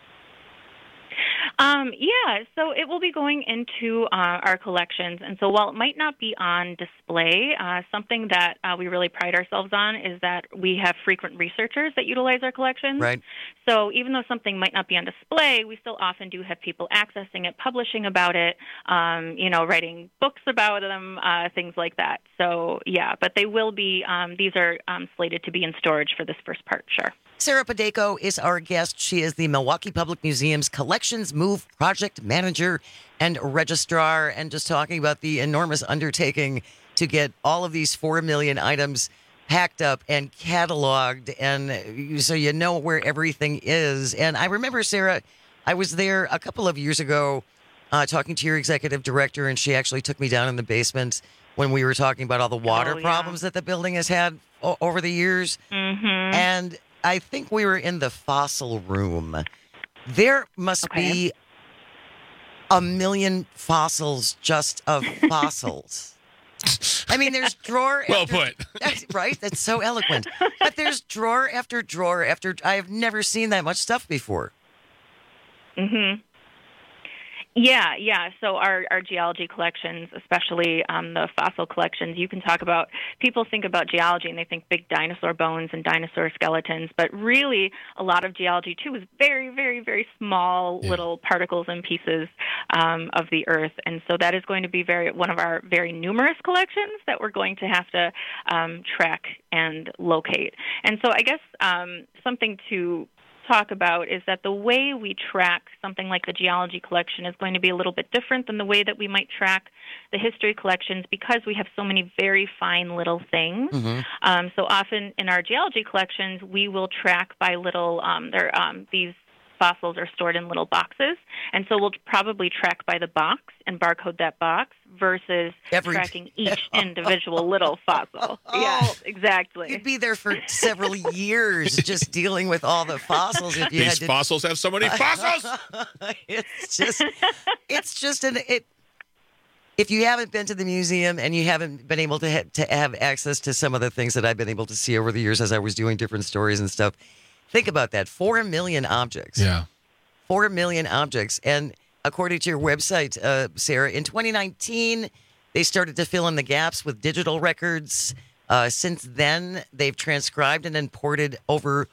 Yeah, so it will be going into our collections. And so while it might not be on display, something that we really pride ourselves on is that we have frequent researchers that utilize our collections. Right. So even though something might not be on display, we still often do have people accessing it, publishing about it, writing books about them, things like that. So, yeah, but they will be, these are slated to be in storage for this first part, sure. Sarah Padeco is our guest. She is the Milwaukee Public Museum's Collections Move Project Manager and Registrar, and just talking about the enormous undertaking to get all of these 4 million items hacked up and cataloged, and so you know where everything is. And I remember, Sarah, I was there a couple of years ago talking to your executive director, and she actually took me down in the basement when we were talking about all the water problems that the building has had over the years. Mm-hmm. And I think we were in the fossil room. There must be 1 million fossils just of fossils. I mean, there's drawer Well after, put. Right? That's so eloquent. But there's drawer after drawer after. I have never seen that much stuff before. Mm-hmm. Yeah. So our geology collections, especially the fossil collections, you can talk about, people think about geology and they think big dinosaur bones and dinosaur skeletons, but really a lot of geology too is very, very, very small little particles and pieces of the earth. And so that is going to be one of our very numerous collections that we're going to have to track and locate. And so I guess something to talk about is that the way we track something like the geology collection is going to be a little bit different than the way that we might track the history collections, because we have so many very fine little things. Mm-hmm. So often in our geology collections, we will track by little, these fossils are stored in little boxes, and so we'll probably track by the box and barcode that box versus tracking each individual little fossil. Yes, exactly. You'd be there for several years just dealing with all the fossils. If you These fossils have so many fossils. If you haven't been to the museum and you haven't been able to have access to some of the things that I've been able to see over the years as I was doing different stories and stuff, think about that. 4 million objects. Yeah. 4 million objects. And according to your website, Sarah, in 2019, they started to fill in the gaps with digital records. Since then, they've transcribed and imported over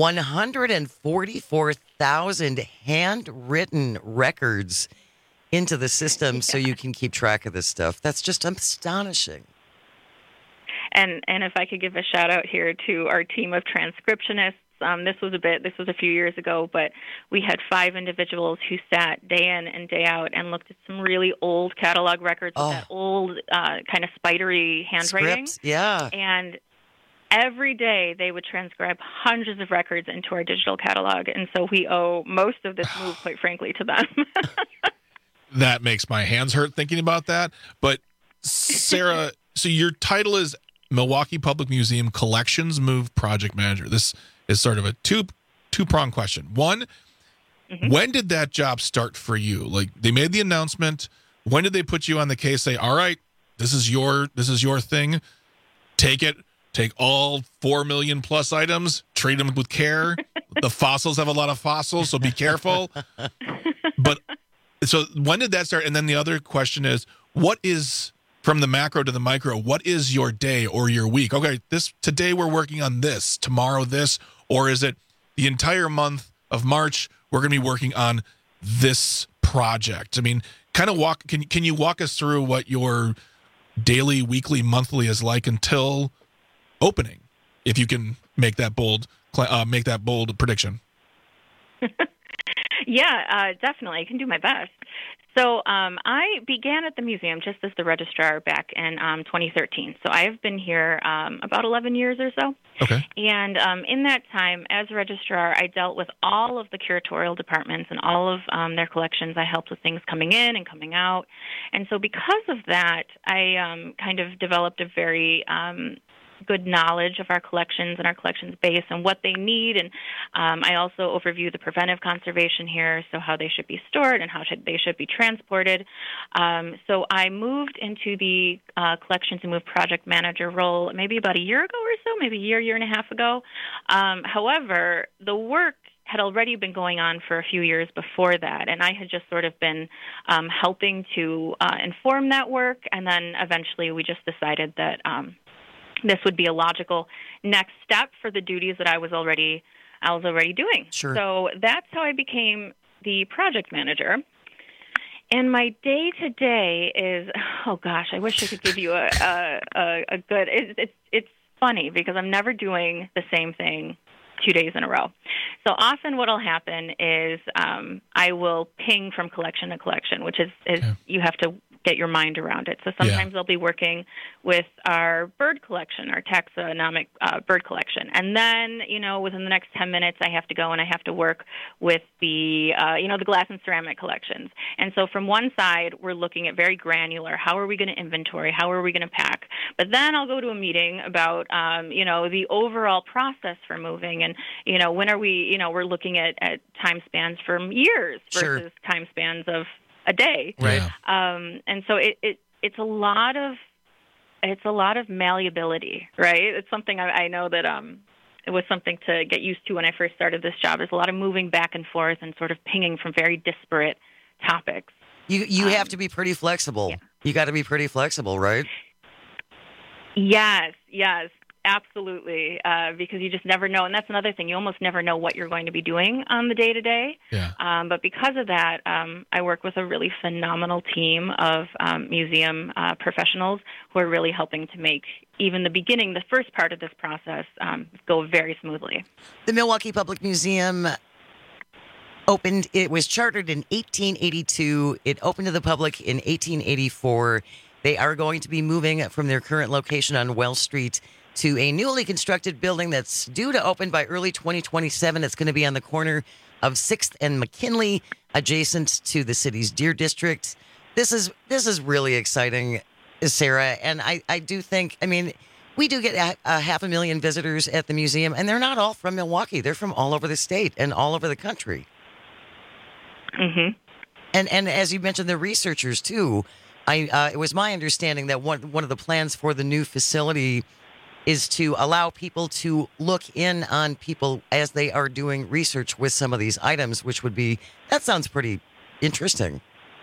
144,000 handwritten records into the system so you can keep track of this stuff. That's just astonishing. And if I could give a shout out here to our team of transcriptionists. This was a few years ago, but we had 5 individuals who sat day in and day out and looked at some really old catalog records with that old kind of spidery handwriting. Scripts, yeah. And every day they would transcribe hundreds of records into our digital catalog, and so we owe most of this move, quite frankly, to them. That makes my hands hurt thinking about that. But Sarah, so your title is Milwaukee Public Museum Collections Move Project Manager. This is sort of a two-pronged question. One, when did that job start for you? Like, they made the announcement. When did they put you on the case? Say, all right, this is your thing. Take it. Take all 4 million plus items. Treat them with care. The fossils have a lot of fossils, so be careful. But so when did that start? And then the other question is, what is, from the macro to the micro, what is your day or your week? Okay, today we're working on this, tomorrow this, or is it the entire month of March we're going to be working on this project? I mean, kind of can you walk us through what your daily, weekly, monthly is like until opening, if you can make that bold prediction? Yeah, definitely. I can do my best. So I began at the museum just as the registrar back in 2013. So I have been here about 11 years or so. Okay. And in that time, as registrar, I dealt with all of the curatorial departments and all of their collections. I helped with things coming in and coming out. And so because of that, I kind of developed a very good knowledge of our collections and our collections base and what they need. And I also overview the preventive conservation here, so how they should be stored and how they should be transported. So I moved into the Collections and Move project manager role maybe about a year ago or so, maybe a year and a half ago. However, the work had already been going on for a few years before that, and I had just sort of been helping to inform that work, and then eventually we just decided that this would be a logical next step for the duties that I was already doing. Sure. So that's how I became the project manager. And my day-to-day is, oh gosh, I wish I could give you a good, it's funny because I'm never doing the same thing 2 days in a row. So often what will happen is I will ping from collection to collection, which is you have to get your mind around it. So sometimes I'll be working with our bird collection, our taxonomic bird collection. And then, within the next 10 minutes, I have to go and I have to work with the, the glass and ceramic collections. And so from one side, we're looking at very granular, how are we going to inventory, how are we going to pack? But then I'll go to a meeting about, the overall process for moving. And, when are we, we're looking at time spans from years versus time spans of a day. Right. And so it's a lot of malleability, right? It's something I know that it was something to get used to when I first started this job. There's a lot of moving back and forth and sort of pinging from very disparate topics. You have to be pretty flexible. Yeah. You got to be pretty flexible, right? Yes, absolutely. Because you just never know. And that's another thing. You almost never know what you're going to be doing on the day-to-day. Yeah. But because of that, I work with a really phenomenal team of museum professionals who are really helping to make even the first part of this process, go very smoothly. The Milwaukee Public Museum opened. It was chartered in 1882. It opened to the public in 1884. They are going to be moving from their current location on Wells Street to a newly constructed building that's due to open by early 2027. It's going to be on the corner of 6th and McKinley, adjacent to the city's Deer District. This is really exciting, Sarah. And I do think, we do get a 500,000 visitors at the museum, and they're not all from Milwaukee. They're from all over the state and all over the country. Mm-hmm. And as you mentioned, the researchers, too. It was my understanding that one of the plans for the new facility is to allow people to look in on people as they are doing research with some of these items, that sounds pretty interesting.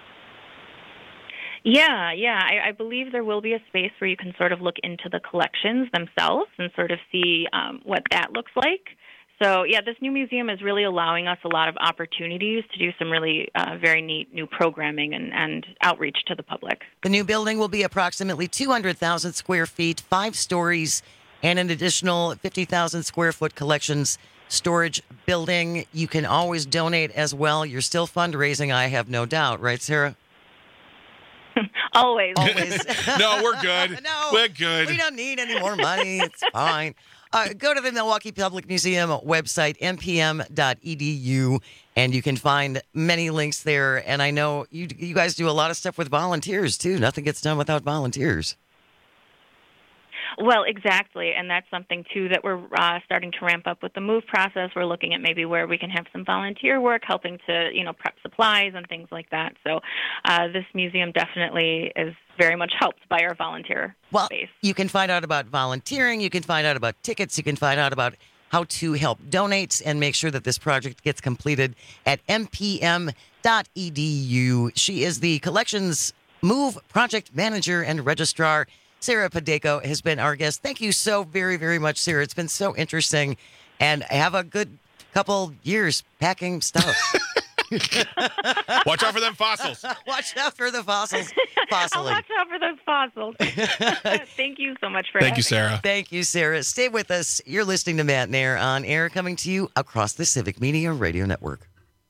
Yeah. I believe there will be a space where you can sort of look into the collections themselves and sort of see what that looks like. So, this new museum is really allowing us a lot of opportunities to do some really very neat new programming and outreach to the public. The new building will be approximately 200,000 square feet, 5 stories, and an additional 50,000 square foot collections storage building. You can always donate as well. You're still fundraising, I have no doubt. Right, Sarah? Always. No, we're good. No, we're good. We don't need any more money. It's fine. Go to the Milwaukee Public Museum website, mpm.edu, and you can find many links there. And I know you guys do a lot of stuff with volunteers, too. Nothing gets done without volunteers. Well, exactly, and that's something, too, that we're starting to ramp up with the move process. We're looking at maybe where we can have some volunteer work, helping to, prep supplies and things like that. So this museum definitely is very much helped by our volunteer base. You can find out about volunteering, you can find out about tickets, you can find out about how to help donate and make sure that this project gets completed at mpm.edu. She is the Collections Move Project Manager and Registrar. Sarah Padeco has been our guest. Thank you so very, very much, Sarah. It's been so interesting. And have a good couple years packing stuff. Watch out for them fossils. Watch out for the fossils. I'll watch out for those fossils. Thank you so much for Thank you, Sarah. Thank you, Sarah. Stay with us. You're listening to Matt Nair on air, coming to you across the Civic Media Radio Network.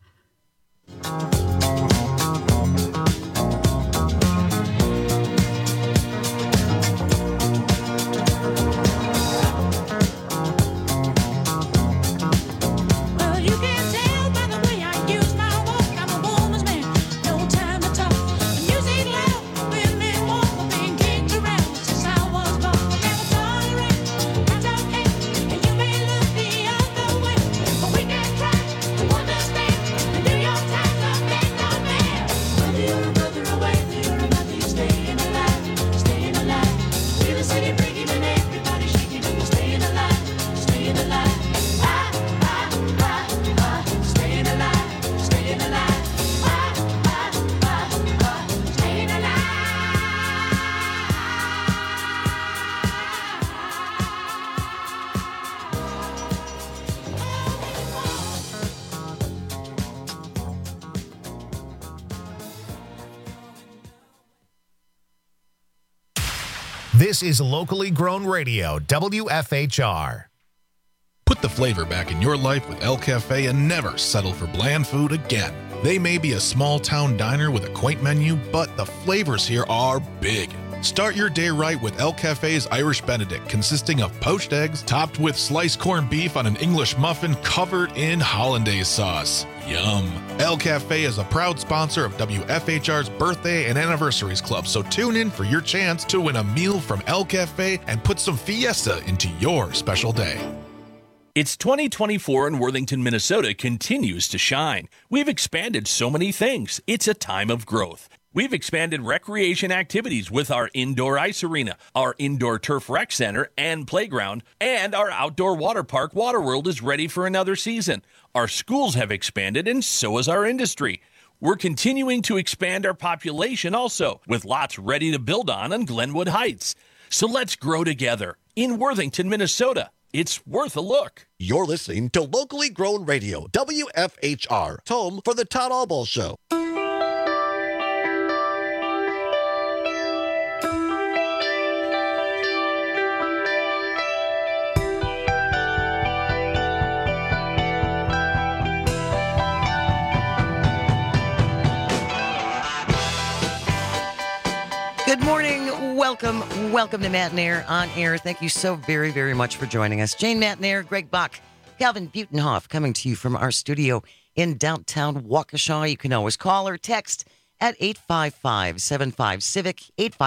This is locally grown radio, WFHR. Put the flavor back in your life with El Cafe and never settle for bland food again. They may be a small-town diner with a quaint menu, but the flavors here are big. Start your day right with El Cafe's Irish Benedict, consisting of poached eggs topped with sliced corned beef on an English muffin covered in hollandaise sauce. Yum. El Cafe is a proud sponsor of WFHR's Birthday and Anniversaries Club, so tune in for your chance to win a meal from El Cafe and put some fiesta into your special day. It's 2024 and Worthington, Minnesota continues to shine. We've expanded so many things. It's a time of growth. We've expanded recreation activities with our indoor ice arena, our indoor turf rec center and playground, and our outdoor water park, Waterworld, is ready for another season. Our schools have expanded, and so has our industry. We're continuing to expand our population also, with lots ready to build on Glenwood Heights. So let's grow together in Worthington, Minnesota. It's worth a look. You're listening to Locally Grown Radio, WFHR, home for the Todd Albaugh Show. Good morning. Welcome to Matt and Air on Air. Thank you so very, very much for joining us. Jane Matt and Air, Greg Bach, Calvin Butenhoff coming to you from our studio in downtown Waukesha. You can always call or text at 855-75-CIVIC,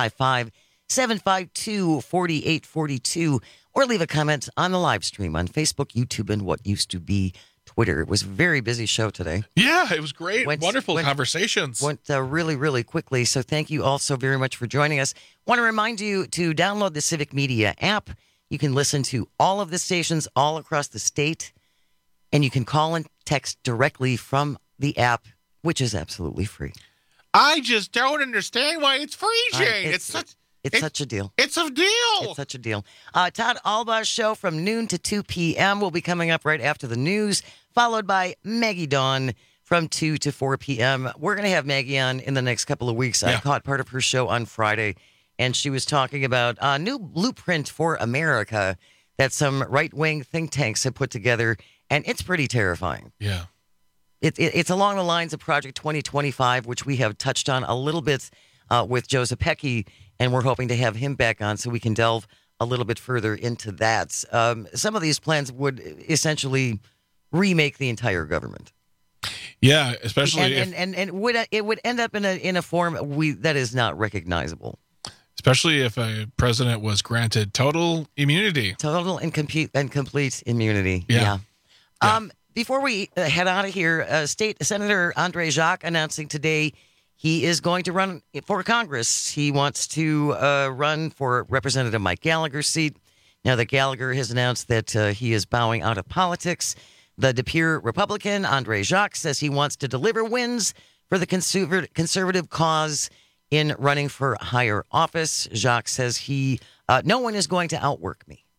855-752-4842, or leave a comment on the live stream on Facebook, YouTube, and what used to be Twitter. It was a very busy show today. Yeah, it was great. Wonderful conversations. Went really, really quickly. So thank you all so very much for joining us. Want to remind you to download the Civic Media app. You can listen to all of the stations all across the state, and you can call and text directly from the app, which is absolutely free. I just don't understand why it's free, Jane. It's such a deal. It's a deal. It's such a deal. Todd Albaugh's show from noon to 2 p.m. will be coming up right after the news, followed by Maggie Dawn from 2 to 4 p.m. We're going to have Maggie on in the next couple of weeks. I caught part of her show on Friday, and she was talking about a new blueprint for America that some right-wing think tanks have put together, and it's pretty terrifying. Yeah. It's along the lines of Project 2025, which we have touched on a little bit with Joe Zepecki, and we're hoping to have him back on so we can delve a little bit further into that. Some of these plans would essentially remake the entire government. Yeah, especially and it would end up in a form that is not recognizable. Especially if a president was granted total immunity. Total and complete immunity. Yeah. Before we head out of here, State Senator Andre Jacques announcing today he is going to run for Congress. He wants to run for Representative Mike Gallagher's seat. Now that Gallagher has announced that he is bowing out of politics, the De Pere Republican, Andre Jacques, says he wants to deliver wins for the conservative cause in running for higher office. Jacques says no one is going to outwork me.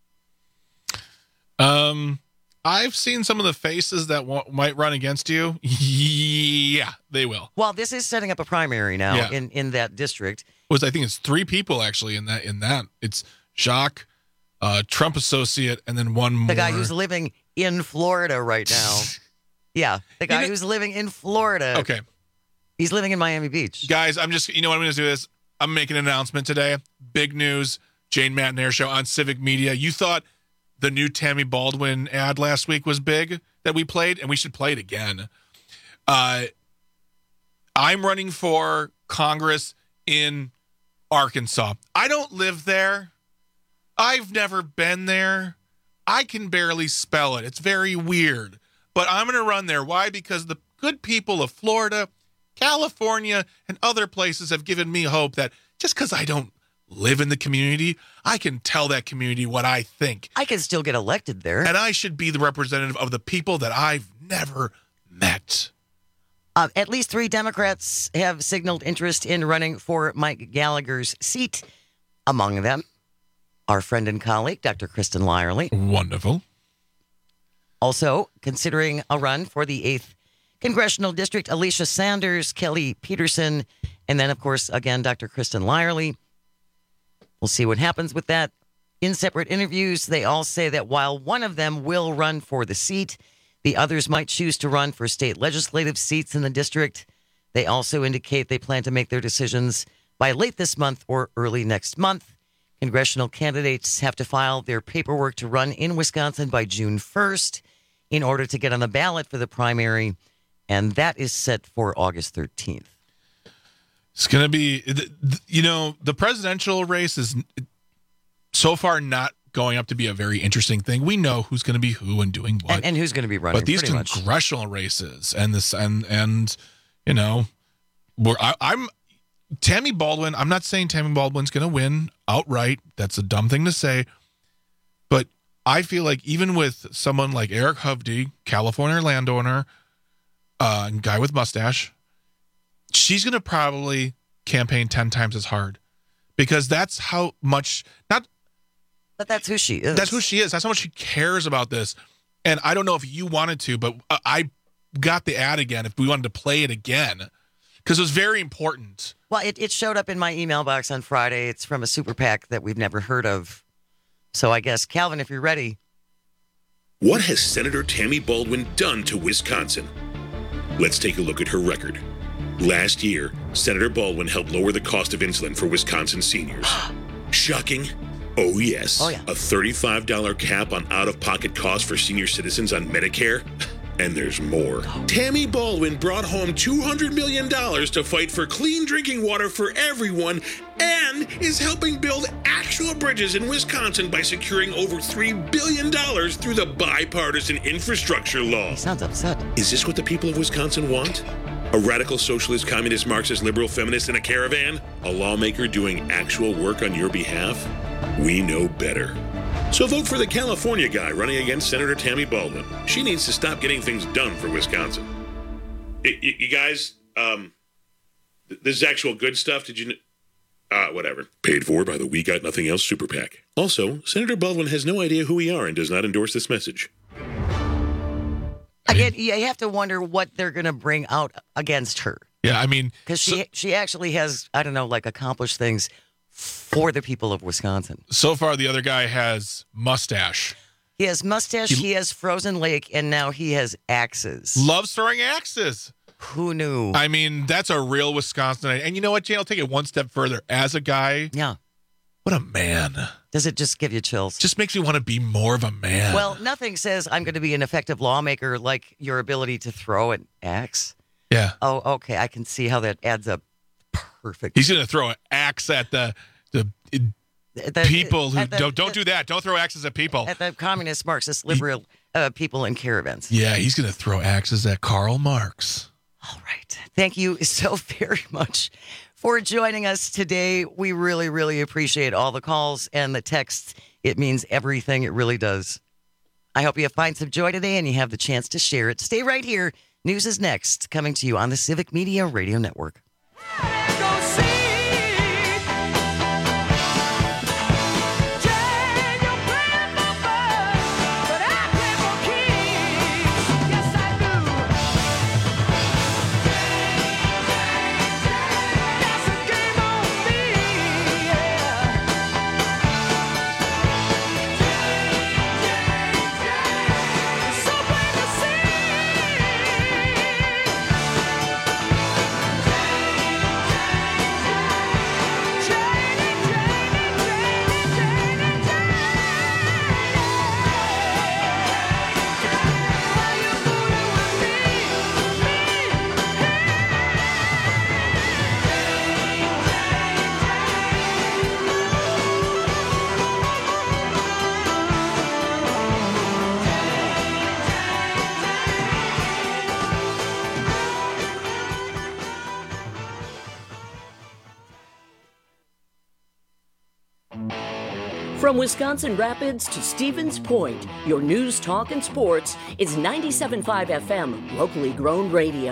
I've seen some of the faces that might run against you. Yeah, they will. Well, this is setting up a primary now in that district. I think it's 3 people actually in that. It's Jacques, Trump associate, and then one more. The guy who's living in Florida right now. Yeah, the guy who's living in Florida. Okay. He's living in Miami Beach. Guys, what I'm going to do is I'm making an announcement today. Big news. Jane Matt and Air Show on Civic Media. You thought the new Tammy Baldwin ad last week was big that we played, and we should play it again. I'm running for Congress in Arkansas. I don't live there. I've never been there. I can barely spell it. It's very weird. But I'm going to run there. Why? Because the good people of Florida, California, and other places have given me hope that just because I don't live in the community, I can tell that community what I think. I can still get elected there. And I should be the representative of the people that I've never met. At least 3 Democrats have signaled interest in running for Mike Gallagher's seat. Among them, our friend and colleague, Dr. Kristen Lyerly. Wonderful. Also considering a run for the 8th Congressional District, Alicia Sanders, Kelly Peterson, and then, of course, again, Dr. Kristen Lyerly. We'll see what happens with that. In separate interviews, they all say that while one of them will run for the seat, The others might choose to run for state legislative seats in the district. They also indicate they plan to make their decisions by late this month or early next month. Congressional candidates have to file their paperwork to run in Wisconsin by June 1st in order to get on the ballot for the primary, and that is set for August 13th. It's going to be, the presidential race is so far not going up to be a very interesting thing. We know who's going to be who and doing what, and who's going to be running. But these congressional races and this, and I'm Tammy Baldwin. I'm not saying Tammy Baldwin's going to win outright. That's a dumb thing to say. But I feel like even with someone like Eric Hovde, California landowner, guy with mustache, she's going to probably campaign 10 times as hard because that's how much But that's who she is. That's who she is. That's how much she cares about this. And I don't know if you wanted to, but I got the ad again if we wanted to play it again because it was very important. Well, it showed up in my email box on Friday. It's from a super PAC that we've never heard of. So I guess, Calvin, if you're ready. What has Senator Tammy Baldwin done to Wisconsin? Let's take a look at her record. Last year, Senator Baldwin helped lower the cost of insulin for Wisconsin seniors. Shocking? Oh, yes. Oh, yeah. A $35 cap on out-of-pocket costs for senior citizens on Medicare. And there's more. Tammy Baldwin brought home $200 million to fight for clean drinking water for everyone and is helping build actual bridges in Wisconsin by securing over $3 billion through the bipartisan infrastructure law. He sounds upset. Is this what the people of Wisconsin want? A radical socialist, communist, Marxist, liberal, feminist in a caravan? A lawmaker doing actual work on your behalf? We know better. So vote for the California guy running against Senator Tammy Baldwin. She needs to stop getting things done for Wisconsin. You guys, this is actual good stuff. Did you... whatever. Paid for by the We Got Nothing Else Super PAC. Also, Senator Baldwin has no idea who we are and does not endorse this message. Again, you have to wonder what they're going to bring out against her. Yeah, I mean... Because she actually has, I don't know, accomplished things for the people of Wisconsin. So far, the other guy has mustache. He has mustache, he has Frozen Lake, and now he has axes. Loves throwing axes. Who knew? I mean, that's a real Wisconsinite. And you know what, Jane? I'll take it one step further. As a guy... Yeah. What a man. Does it just give you chills? Just makes me want to be more of a man. Well, nothing says I'm going to be an effective lawmaker like your ability to throw an axe. Yeah. Oh, okay. I can see how that adds up perfect. He's going to throw an axe at the people who don't do that. Don't throw axes at people. At the communist, Marxist, liberal people in caravans. Yeah, he's going to throw axes at Karl Marx. All right. Thank you so very much for joining us today. We really, really appreciate all the calls and the texts. It means everything. It really does. I hope you find some joy today and you have the chance to share it. Stay right here. News is next, coming to you on the Civic Media Radio Network. From Wisconsin Rapids to Stevens Point, your news, talk, and sports is 97.5 FM, locally grown radio.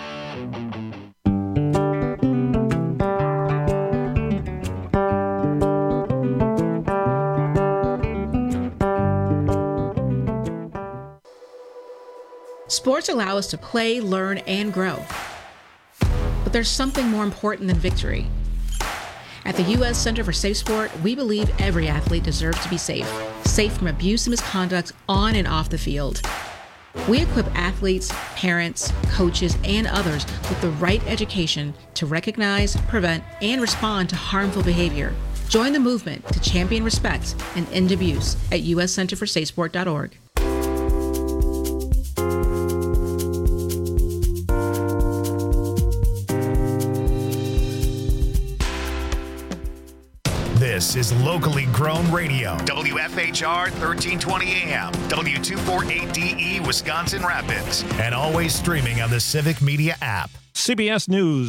Sports allow us to play, learn, and grow. But there's something more important than victory. At the U.S. Center for Safe Sport, we believe every athlete deserves to be safe. Safe from abuse and misconduct on and off the field. We equip athletes, parents, coaches, and others with the right education to recognize, prevent, and respond to harmful behavior. Join the movement to champion respect and end abuse at uscenterforsafesport.org. This is locally grown radio. WFHR 1320 AM, W248DE, Wisconsin Rapids, and always streaming on the Civic Media app. CBS News.